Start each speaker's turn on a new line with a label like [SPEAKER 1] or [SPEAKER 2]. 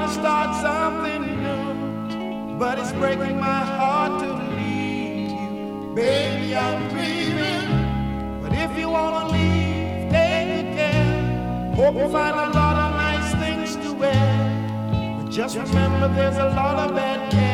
[SPEAKER 1] start something new, but it's breaking my heart to leave you. Baby, I'm grieving, but if you wanna leave, take good care. Hope you find a lot of nice things to wear, but just remember there's a lot of bad care.